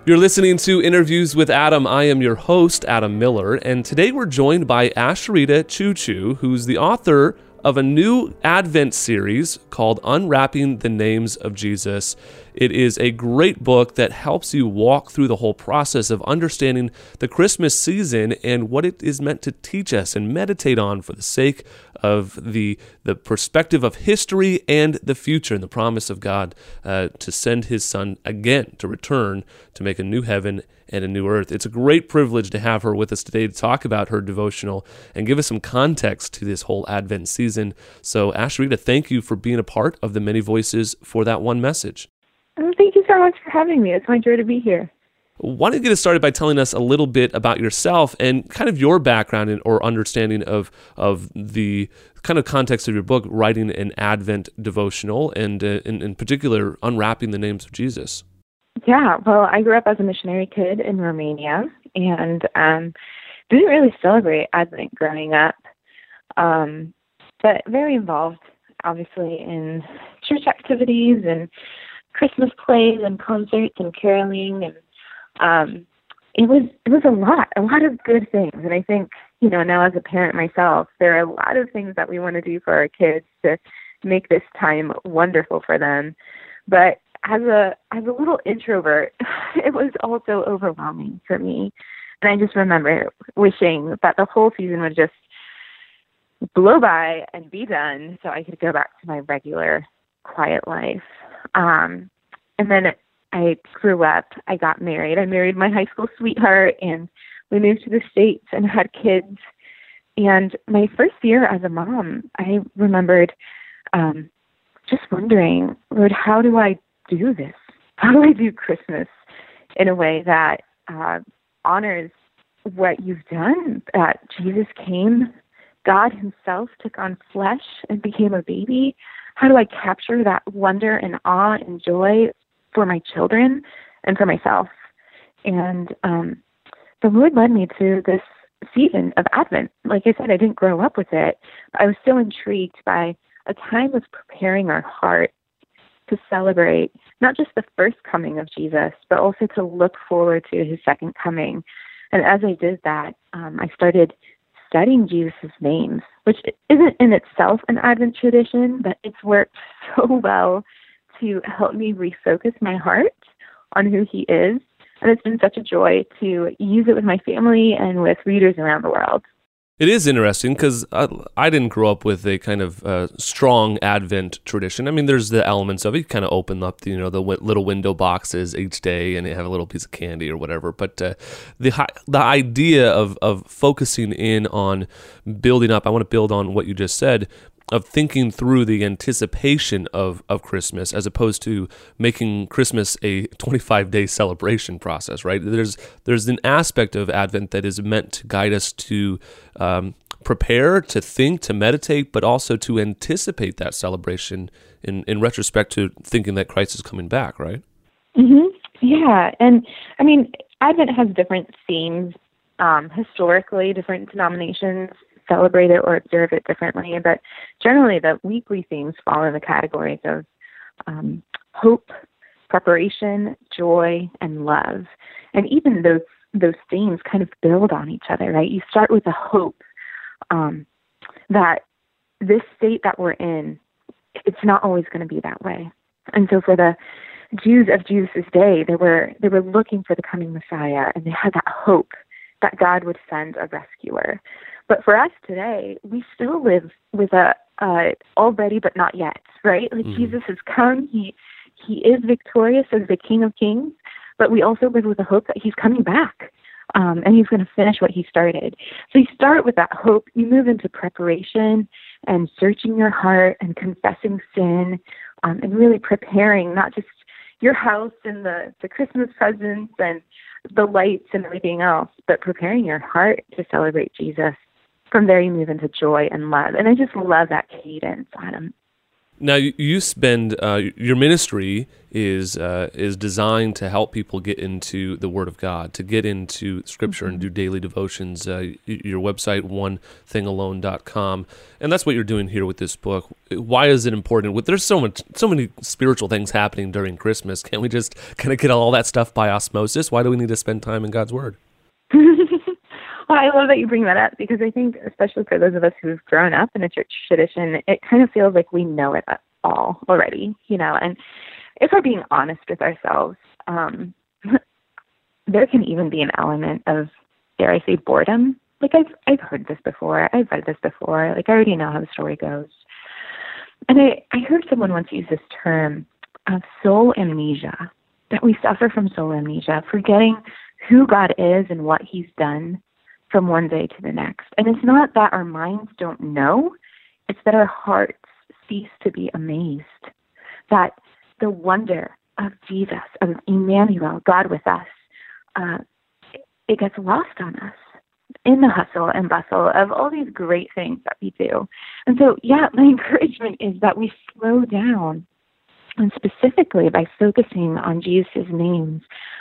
You're listening to Interviews with Adam. I am your host, Adam Miller, and today we're joined by Asheritah Ciuciu, who's the author of a new Advent series called Unwrapping the Names of Jesus. It is a great book that helps you walk through the whole process of understanding the Christmas season and what it is meant to teach us and meditate on for the sake of the perspective of history and the future and the promise of God to send His Son again, to return, to make a new heaven and a new earth. It's a great privilege to have her with us today to talk about her devotional and give us some context to this whole Advent season. So, Asheritah, thank you for being a part of the Many Voices for that one message. Thank you so much for having me. It's my joy to be here. Why don't you get us started by telling us a little bit about yourself and kind of your background or understanding of the kind of context of your book, writing an Advent devotional, and in particular, unwrapping the names of Jesus. Yeah, well, I grew up as a missionary kid in Romania and didn't really celebrate Advent growing up, but very involved, obviously, in church activities and Christmas plays and concerts and caroling, and it was a lot of good things. And I think, now as a parent myself, there are a lot of things that we want to do for our kids to make this time wonderful for them. But as a little introvert, it was also overwhelming for me. And I just remember wishing that the whole season would just blow by and be done so I could go back to my regular quiet life. And then I grew up, I got married. I married my high school sweetheart, and we moved to the States and had kids. And my first year as a mom, I remembered just wondering, Lord, how do I do this? How do I do Christmas in a way that honors what you've done? That Jesus came, God Himself took on flesh and became a baby. How do I capture that wonder and awe and joy for my children and for myself? And the Lord led me to this season of Advent. Like I said, I didn't grow up with it. I was so intrigued by a time of preparing our heart to celebrate not just the first coming of Jesus, but also to look forward to His second coming. And as I did that, I started studying Jesus' names, which isn't in itself an Advent tradition, but it's worked so well to help me refocus my heart on who He is. And it's been such a joy to use it with my family and with readers around the world. It is interesting because I didn't grow up with a kind of strong Advent tradition. I mean, there's the elements of it. You kind of open up the little window boxes each day and you have a little piece of candy or whatever. But the idea of focusing in on building up, I want to build on what you just said, of thinking through the anticipation of Christmas as opposed to making Christmas a 25-day celebration process, right? There's an aspect of Advent that is meant to guide us to prepare, to think, to meditate, but also to anticipate that celebration in retrospect to thinking that Christ is coming back, right? Mm-hmm. Yeah, and I mean, Advent has different themes. Historically, different denominations celebrate it or observe it differently, but generally the weekly themes fall in the categories of hope, preparation, joy, and love. And even those themes kind of build on each other, right? You start with a hope that this state that we're in, it's not always going to be that way. And so for the Jews of Jesus' day, they were looking for the coming Messiah, and they had that hope that God would send a rescuer. But for us today, we still live with a already but not yet, right? Like Jesus has come, he is victorious as the King of Kings, but we also live with the hope that He's coming back, and He's going to finish what He started. So you start with that hope, you move into preparation and searching your heart and confessing sin, and really preparing not just your house and the Christmas presents and the lights and everything else, but preparing your heart to celebrate Jesus. From there, you move into joy and love. And I just love that cadence, Adam. Now, you spend your ministry is designed to help people get into the Word of God, to get into Scripture and do daily devotions. Your website, onethingalone.com, and that's what you're doing here with this book. Why is it important? There's so many spiritual things happening during Christmas. Can't we just kind of get all that stuff by osmosis? Why do we need to spend time in God's Word? Well, I love that you bring that up, because I think, especially for those of us who've grown up in a church tradition, it kind of feels like we know it all already, and if we're being honest with ourselves, there can even be an element of, dare I say, boredom. Like, I've heard this before, I've read this before, like, I already know how the story goes. And I heard someone once use this term of soul amnesia, that we suffer from soul amnesia, forgetting who God is and what He's done from one day to the next. And it's not that our minds don't know, it's that our hearts cease to be amazed, that the wonder of Jesus, of Emmanuel, God with us, it gets lost on us in the hustle and bustle of all these great things that we do. And so, my encouragement is that we slow down, and specifically by focusing on Jesus' names,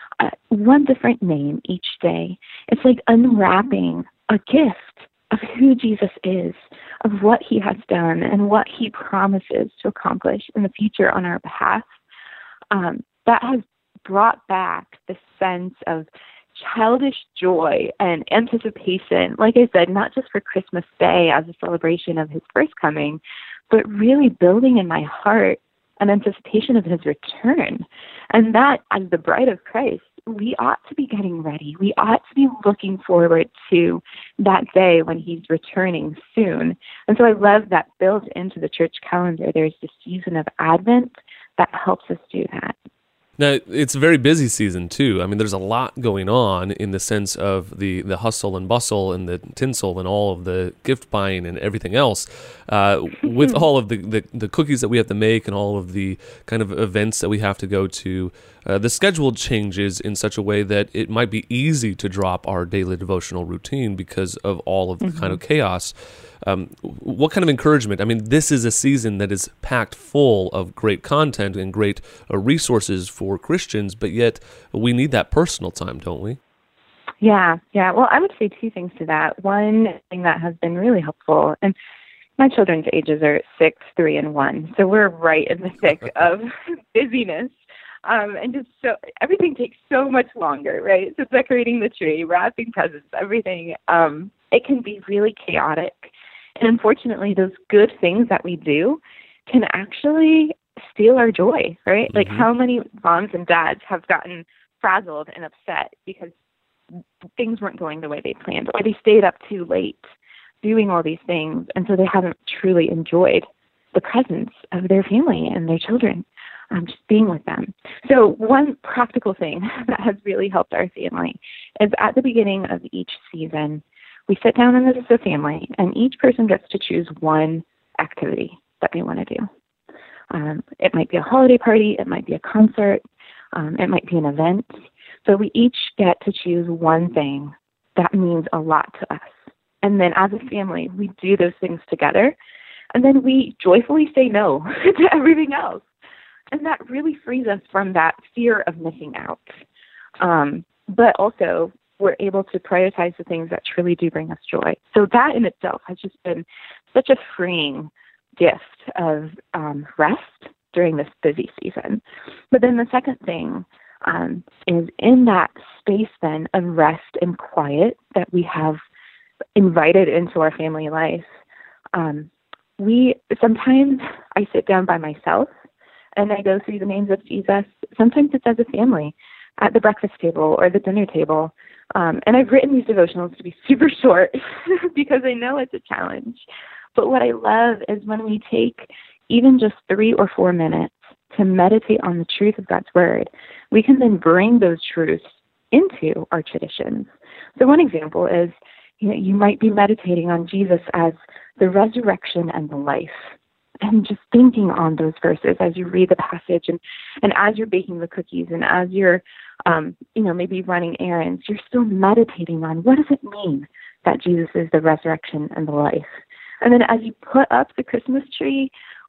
one different name each day. It's like unwrapping a gift of who Jesus is, of what He has done, and what He promises to accomplish in the future on our behalf. That has brought back the sense of childish joy and anticipation, like I said, not just for Christmas Day as a celebration of His first coming, but really building in my heart an anticipation of His return. And that, as the bride of Christ, we ought to be getting ready. We ought to be looking forward to that day when He's returning soon. And so I love that built into the church calendar, there's the season of Advent that helps us do that. Now, it's a very busy season, too. I mean, there's a lot going on in the sense of the hustle and bustle and the tinsel and all of the gift buying and everything else. With all of the cookies that we have to make and all of the kind of events that we have to go to, the schedule changes in such a way that it might be easy to drop our daily devotional routine because of all of the kind of chaos. What kind of encouragement? I mean, this is a season that is packed full of great content and great resources for Christians, but yet we need that personal time, don't we? Yeah. Well, I would say two things to that. One thing that has been really helpful, and my children's ages are 6, 3, and 1, so we're right in the thick of busyness. And just so everything takes so much longer, right? So decorating the tree, wrapping presents, everything, it can be really chaotic. And unfortunately, those good things that we do can actually steal our joy, right? Mm-hmm. Like, how many moms and dads have gotten frazzled and upset because things weren't going the way they planned, or they stayed up too late doing all these things, and so they haven't truly enjoyed the presence of their family and their children, just being with them. So one practical thing that has really helped our family is at the beginning of each season, we sit down as a family, and each person gets to choose one activity that they want to do. It might be a holiday party, it might be a concert, it might be an event. So we each get to choose one thing that means a lot to us. And then as a family, we do those things together, and then we joyfully say no to everything else. And that really frees us from that fear of missing out. But also, we're able to prioritize the things that truly do bring us joy. So that in itself has just been such a freeing gift of rest during this busy season. But then the second thing is in that space then of rest and quiet that we have invited into our family life, sometimes I sit down by myself and I go through the names of Jesus. Sometimes it's as a family at the breakfast table or the dinner table. And I've written these devotionals to be super short because I know it's a challenge. But what I love is when we take even just 3 or 4 minutes to meditate on the truth of God's Word, we can then bring those truths into our traditions. So one example is, you might be meditating on Jesus as the resurrection and the life, and just thinking on those verses as you read the passage and as you're baking the cookies and as you're, maybe running errands, you're still meditating on what does it mean that Jesus is the resurrection and the life. And then as you put up the Christmas tree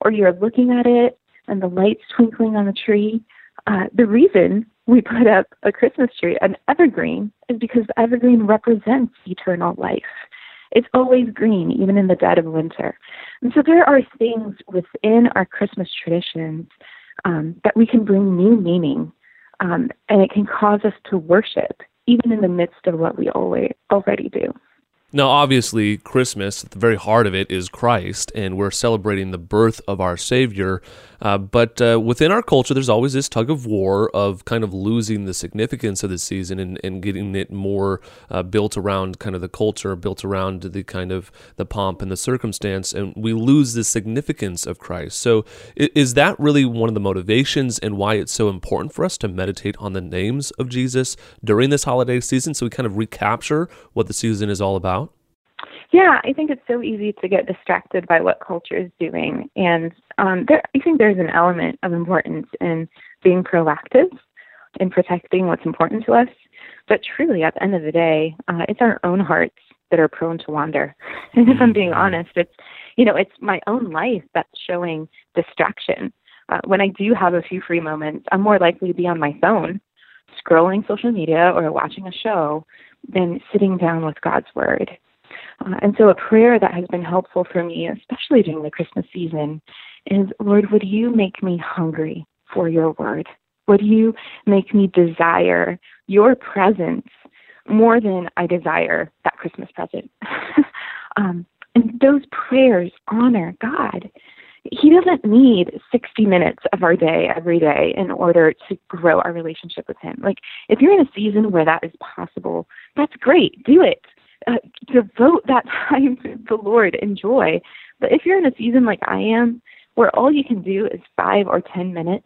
or you're looking at it and the lights twinkling on the tree. The reason we put up a Christmas tree, an evergreen, is because the evergreen represents eternal life. It's always green, even in the dead of winter. And so there are things within our Christmas traditions that we can bring new meaning, and it can cause us to worship, even in the midst of what we already do. Now, obviously, Christmas, at the very heart of it, is Christ, and we're celebrating the birth of our Savior. But within our culture, there's always this tug of war of kind of losing the significance of the season and getting it more built around kind of the culture, built around the kind of the pomp and the circumstance, and we lose the significance of Christ. So is that really one of the motivations and why it's so important for us to meditate on the names of Jesus during this holiday season, so we kind of recapture what the season is all about? Yeah, I think it's so easy to get distracted by what culture is doing. And I think there's an element of importance in being proactive in protecting what's important to us. But truly, at the end of the day, it's our own hearts that are prone to wander. And if I'm being honest, it's my own life that's showing distraction. When I do have a few free moments, I'm more likely to be on my phone, scrolling social media or watching a show, than sitting down with God's Word. And so a prayer that has been helpful for me, especially during the Christmas season, is, Lord, would you make me hungry for your word? Would you make me desire your presence more than I desire that Christmas present? And those prayers honor God. He doesn't need 60 minutes of our day every day in order to grow our relationship with him. Like, if you're in a season where that is possible, that's great. Do it. Devote that time to the Lord. Enjoy. But if you're in a season like I am, where all you can do is 5 or 10 minutes,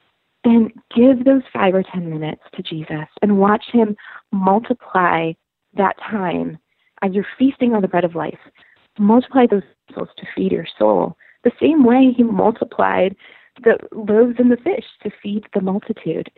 then give those 5 or 10 minutes to Jesus and watch him multiply that time as you're feasting on the bread of life. Multiply those souls to feed your soul, the same way he multiplied the loaves and the fish to feed the multitude.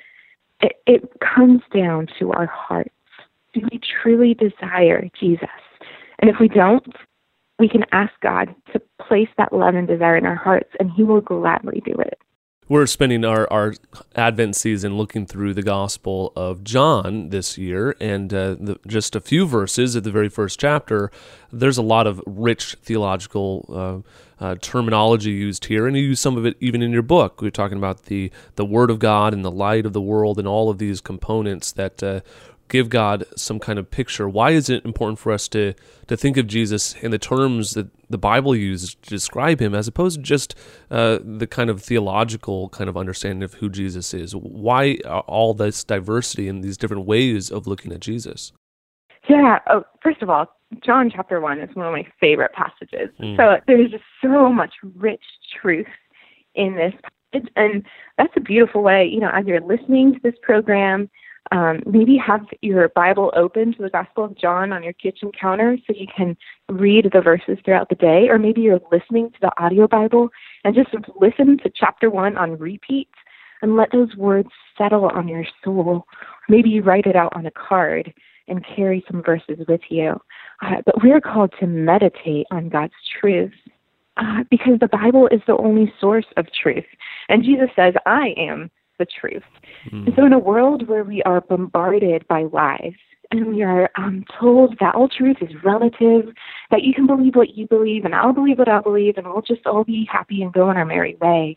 It comes down to our hearts. Do we truly desire Jesus? And if we don't, we can ask God to place that love and desire in our hearts, and he will gladly do it. We're spending our Advent season looking through the Gospel of John this year, and just a few verses at the very first chapter, there's a lot of rich theological terminology used here, and you use some of it even in your book. We're talking about the Word of God and the light of the world and all of these components that give God some kind of picture. Why is it important for us to think of Jesus in the terms that the Bible uses to describe him, as opposed to just the kind of theological kind of understanding of who Jesus is? Why all this diversity and these different ways of looking at Jesus? Yeah. Oh, first of all, John chapter 1 is one of my favorite passages. So there's just so much rich truth in this passage. And that's a beautiful way, as you're listening to this program, maybe have your Bible open to the Gospel of John on your kitchen counter so you can read the verses throughout the day, or maybe you're listening to the audio Bible and just listen to chapter 1 on repeat and let those words settle on your soul. Maybe you write it out on a card and carry some verses with you. But we're called to meditate on God's truth because the Bible is the only source of truth. And Jesus says, I am the truth. And so in a world where we are bombarded by lies and we are told that all truth is relative, that you can believe what you believe and I'll believe what I believe and we'll just all be happy and go on our merry way,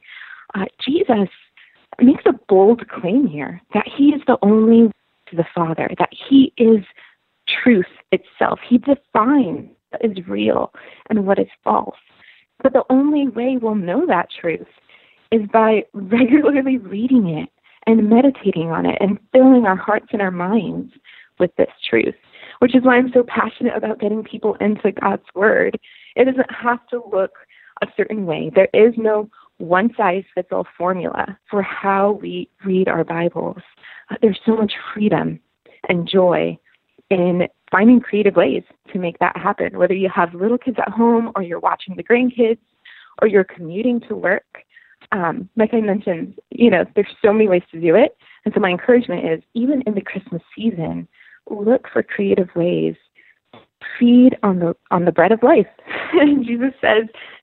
Jesus makes a bold claim here that he is the only way to the Father, that he is truth itself. He defines what is real and what is false. But the only way we'll know that truth is by regularly reading it and meditating on it and filling our hearts and our minds with this truth, which is why I'm so passionate about getting people into God's Word. It doesn't have to look a certain way. There is no one-size-fits-all formula for how we read our Bibles. There's so much freedom and joy in finding creative ways to make that happen, whether you have little kids at home or you're watching the grandkids or you're commuting to work. Like I mentioned, there's so many ways to do it. And so my encouragement is, even in the Christmas season, look for creative ways. Feed on the bread of life. And Jesus says,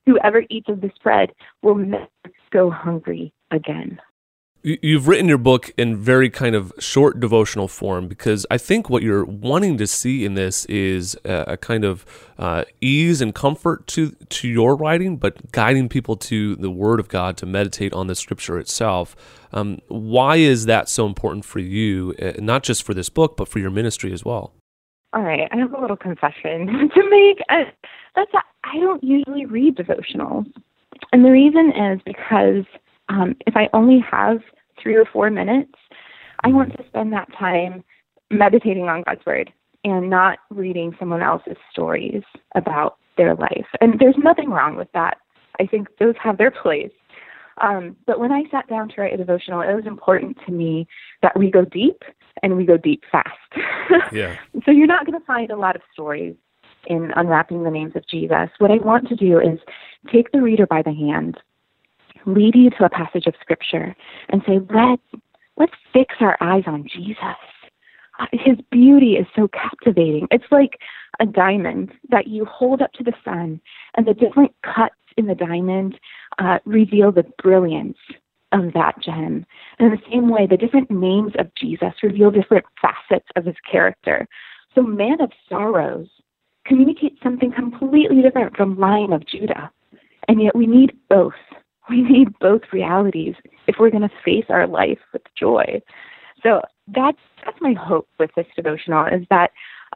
whoever eats of this bread will never go hungry again. You've written your book in very kind of short devotional form because I think what you're wanting to see in this is a kind of ease and comfort to your writing, but guiding people to the Word of God to meditate on the Scripture itself. Why is that so important for you, not just for this book, but for your ministry as well? All right, I have a little confession to make. I don't usually read devotionals, and the reason is because if I only have 3 or 4 minutes, I want to spend that time meditating on God's Word and not reading someone else's stories about their life. And there's nothing wrong with that. I think those have their place. But when I sat down to write a devotional, it was important to me that we go deep and we go deep fast. Yeah. So you're not going to find a lot of stories in Unwrapping the Names of Jesus. What I want to do is take the reader by the hand, lead you to a passage of Scripture, and say, let's fix our eyes on Jesus. His beauty is so captivating. It's like a diamond that you hold up to the sun, and the different cuts in the diamond reveal the brilliance of that gem. And in the same way, the different names of Jesus reveal different facets of his character. So Man of Sorrows communicates something completely different from Lion of Judah. And yet we need both. We need both realities if we're going to face our life with joy. So that's my hope with this devotional, is that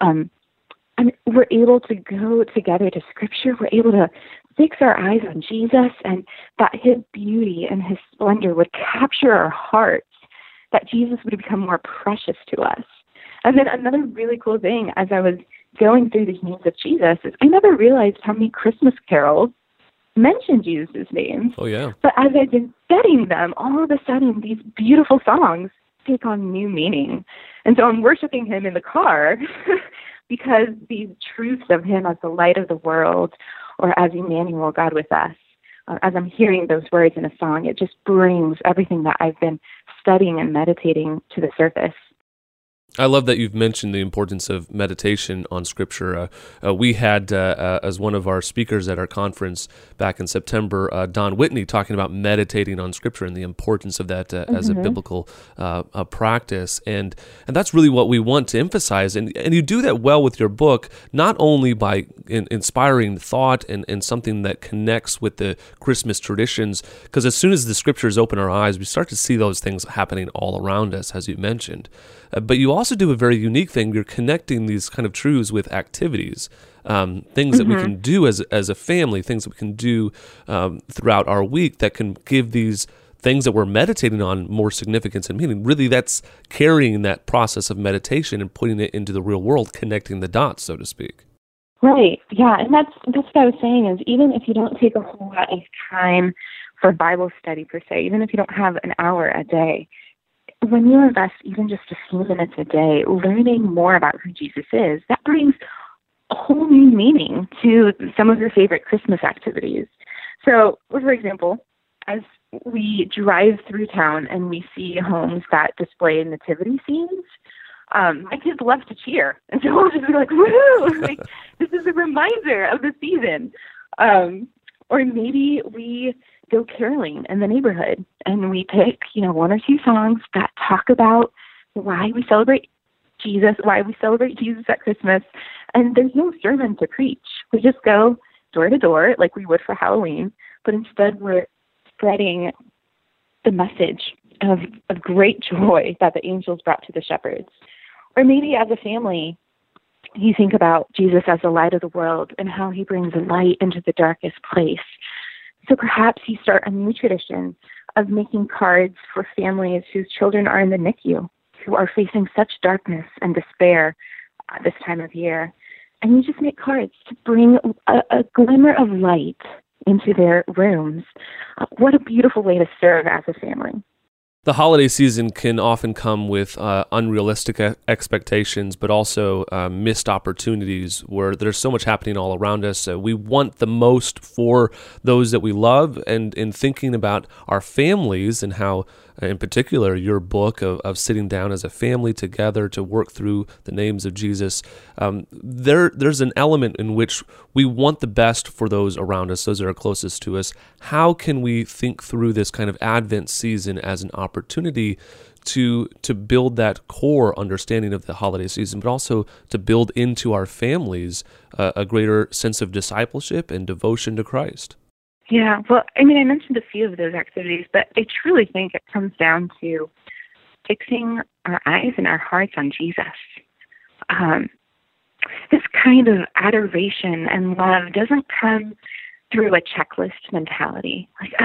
we're able to go together to Scripture. We're able to fix our eyes on Jesus, and that his beauty and his splendor would capture our hearts, that Jesus would become more precious to us. And then another really cool thing, as I was going through these names of Jesus, is I never realized how many Christmas carols mention Jesus' names. Oh, yeah. But as I've been studying them, all of a sudden, these beautiful songs take on new meaning. And so I'm worshiping him in the car because these truths of him as the light of the world, or as Emmanuel, God with us, as I'm hearing those words in a song, it just brings everything that I've been studying and meditating to the surface. I love that you've mentioned the importance of meditation on Scripture. We had, as one of our speakers at our conference back in September, Don Whitney talking about meditating on Scripture and the importance of that as a biblical practice. And that's really what we want to emphasize. And you do that well with your book, not only by inspiring thought and something that connects with the Christmas traditions, because as soon as the Scriptures open our eyes, we start to see those things happening all around us, as you mentioned. But you also do a very unique thing. You're connecting these kind of truths with activities, things that we can do as a family, things that we can do throughout our week that can give these things that we're meditating on more significance and meaning. Really, that's carrying that process of meditation and putting it into the real world, connecting the dots, so to speak. Right. Yeah. And that's what I was saying, is even if you don't take a whole lot of time for Bible study per se, even if you don't have an hour a day, when you invest even just a few minutes a day learning more about who Jesus is, that brings a whole new meaning to some of your favorite Christmas activities. So, for example, as we drive through town and we see homes that display nativity scenes, my kids love to cheer. And so we'll just be like, woohoo! Like, this is a reminder of the season. Or maybe we go caroling in the neighborhood and we pick, 1 or 2 songs that talk about why we celebrate Jesus at Christmas. And there's no sermon to preach. We just go door to door like we would for Halloween, but instead we're spreading the message of great joy that the angels brought to the shepherds. Or maybe as a family, you think about Jesus as the light of the world and how he brings light into the darkest place. So perhaps you start a new tradition of making cards for families whose children are in the NICU, who are facing such darkness and despair this time of year. And you just make cards to bring a glimmer of light into their rooms. What a beautiful way to serve as a family. The holiday season can often come with unrealistic expectations, but also missed opportunities where there's so much happening all around us. We want the most for those that we love, and in thinking about our families and how in particular, your book of sitting down as a family together to work through the names of Jesus, there's an element in which we want the best for those around us, those that are closest to us. How can we think through this kind of Advent season as an opportunity to build that core understanding of the holiday season, but also to build into our families a greater sense of discipleship and devotion to Christ? Yeah, well, I mean, I mentioned a few of those activities, but I truly think it comes down to fixing our eyes and our hearts on Jesus. This kind of adoration and love doesn't come through a checklist mentality. Like,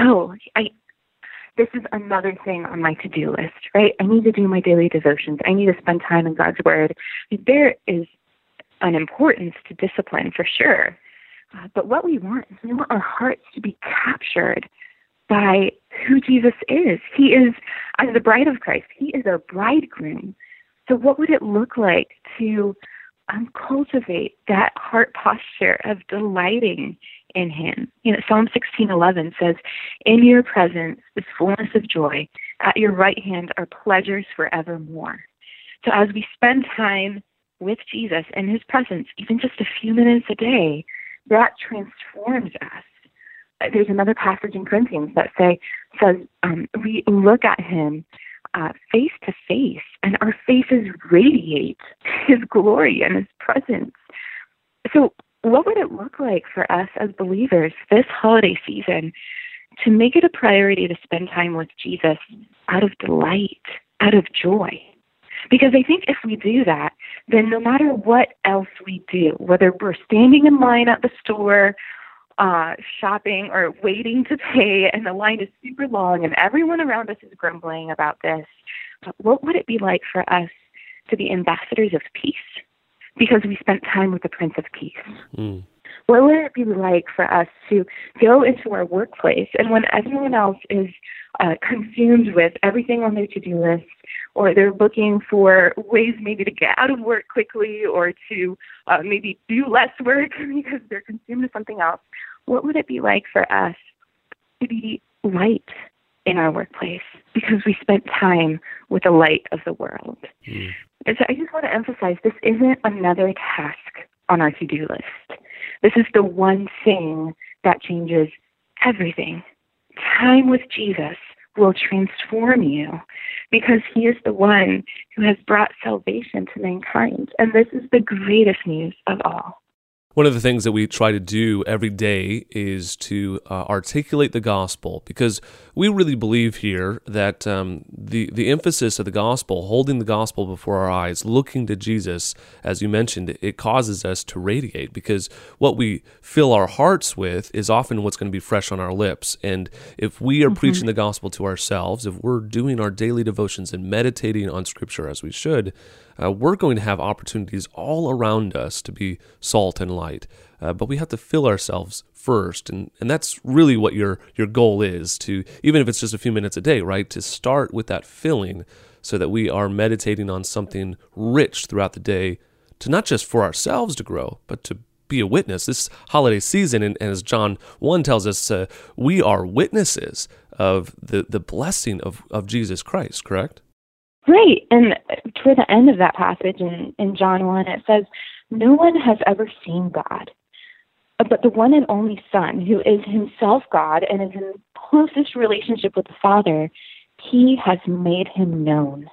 this is another thing on my to-do list, right? I need to do my daily devotions. I need to spend time in God's Word. There is an importance to discipline for sure. But what we want is we want our hearts to be captured by who Jesus is. He is, as the bride of Christ, He is our bridegroom. So what would it look like to cultivate that heart posture of delighting in Him? Psalm 16:11 says, "In your presence is fullness of joy. At your right hand are pleasures forevermore." So as we spend time with Jesus in His presence, even just a few minutes a day, that transforms us. There's another passage in Corinthians that says we look at Him face to face, and our faces radiate His glory and His presence. So what would it look like for us as believers this holiday season to make it a priority to spend time with Jesus out of delight, out of joy? Because I think if we do that, then no matter what else we do, whether we're standing in line at the store, shopping, or waiting to pay, and the line is super long and everyone around us is grumbling about this, what would it be like for us to be ambassadors of peace because we spent time with the Prince of Peace? Mm. What would it be like for us to go into our workplace and when everyone else is consumed with everything on their to-do list, or they're looking for ways maybe to get out of work quickly or to maybe do less work because they're consumed with something else, what would it be like for us to be light in our workplace because we spent time with the light of the world? Mm. And so I just want to emphasize this isn't another task on our to-do list. This is the one thing that changes everything. Time with Jesus will transform you because He is the one who has brought salvation to mankind. And this is the greatest news of all. One of the things that we try to do every day is to articulate the gospel, because we really believe here that the emphasis of the gospel, holding the gospel before our eyes, looking to Jesus, as you mentioned, it causes us to radiate, because what we fill our hearts with is often what's going to be fresh on our lips. And if we are preaching the gospel to ourselves, if we're doing our daily devotions and meditating on Scripture as we should, we're going to have opportunities all around us to be salt and light. But we have to fill ourselves first. And that's really what your goal is, to, even if it's just a few minutes a day, right? To start with that filling so that we are meditating on something rich throughout the day, to not just for ourselves to grow, but to be a witness. This holiday season, and as John 1 tells us, we are witnesses of the blessing of Jesus Christ, correct? Right. And toward the end of that passage in John 1, it says, "No one has ever seen God, but the one and only Son, who is Himself God and is in closest relationship with the Father, He has made Him known."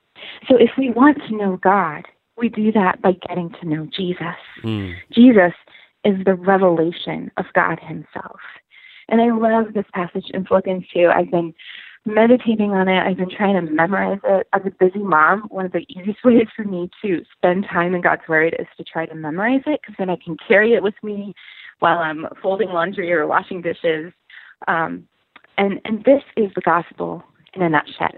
So if we want to know God, we do that by getting to know Jesus. Mm. Jesus is the revelation of God Himself. And I love this passage in Philippians 2. I've been meditating on it. I've been trying to memorize it. As a busy mom, one of the easiest ways for me to spend time in God's Word is to try to memorize it, because then I can carry it with me while I'm folding laundry or washing dishes. And this is the gospel in a nutshell.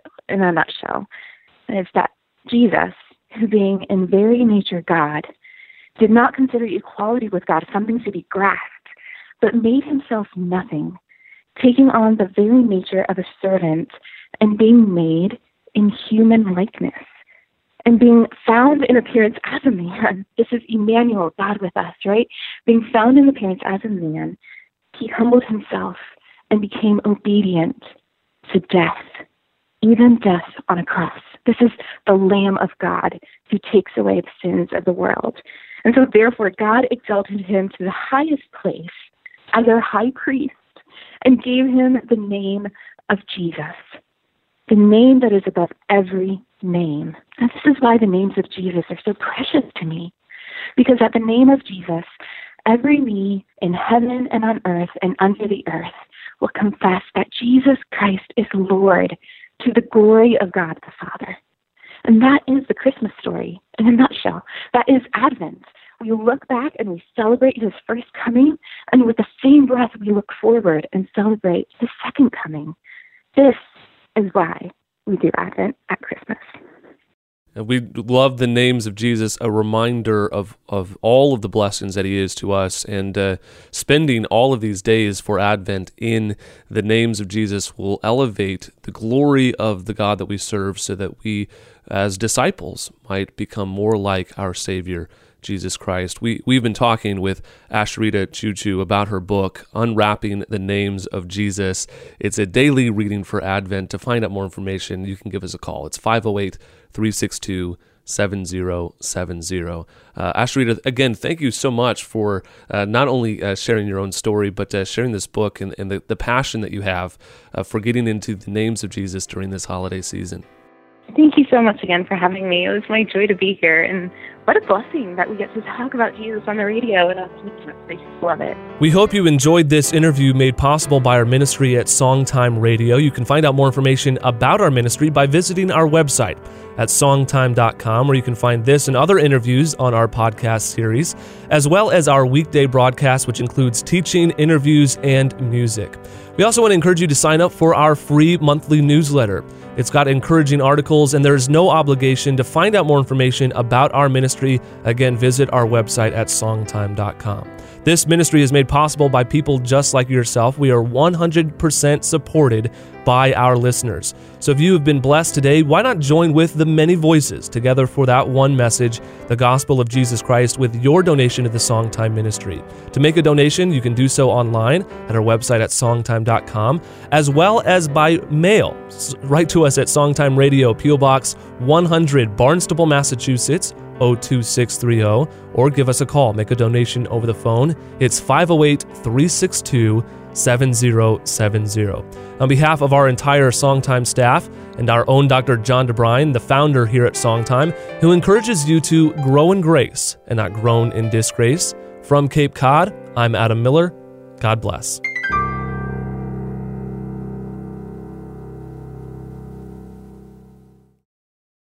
And it's that Jesus, who being in very nature God, did not consider equality with God something to be grasped, but made Himself nothing, taking on the very nature of a servant and being made in human likeness, and being found in appearance as a man. This is Emmanuel, God with us, right? Being found in appearance as a man, He humbled Himself and became obedient to death, even death on a cross. This is the Lamb of God who takes away the sins of the world. And so therefore, God exalted him to the highest place as our high priest and gave him the name of Jesus, the name that is above every name. And this is why the names of Jesus are so precious to me, because at the name of Jesus, every knee in heaven and on earth and under the earth will confess that Jesus Christ is Lord, to the glory of God the Father. And that is the Christmas story in a nutshell. That is Advent. We look back and we celebrate his first coming, and with the same breath we look forward and celebrate his second coming. This is why we do Advent at Christmas. And we love the names of Jesus, a reminder of all of the blessings that he is to us. And spending all of these days for Advent in the names of Jesus will elevate the glory of the God that we serve so that we, as disciples, might become more like our Savior, Jesus Christ. We've been talking with Asheritah Ciuciu about her book, Unwrapping the Names of Jesus. It's a daily reading for Advent. To find out more information, you can give us a call. It's 508-362-7070. Asheritah, again, thank you so much for not only sharing your own story, but sharing this book and the passion that you have for getting into the names of Jesus during this holiday season. Thank you so much again for having me. It was my joy to be here, and what a blessing that we get to talk about Jesus on the radio and on the I just love it. We hope you enjoyed this interview made possible by our ministry at Songtime Radio. You can find out more information about our ministry by visiting our website at songtime.com, where you can find this and other interviews on our podcast series, as well as our weekday broadcast, which includes teaching, interviews, and music. We also want to encourage you to sign up for our free monthly newsletter. It's got encouraging articles, and there's no obligation. To find out more information about our ministry, again, visit our website at songtime.com. This ministry is made possible by people just like yourself. We are 100% supported by our listeners. So if you have been blessed today, why not join with the many voices together for that one message, the gospel of Jesus Christ, with your donation to the Songtime ministry. To make a donation, you can do so online at our website at songtime.com, as well as by mail. Write to us at Songtime Radio, P.O. Box 100, Barnstable, Massachusetts, 02630, or give us a call. Make a donation over the phone. It's 508-362-7070. On behalf of our entire Songtime staff and our own Dr. John DeBrine, the founder here at Songtime, who encourages you to grow in grace and not groan in disgrace, from Cape Cod, I'm Adam Miller. God bless.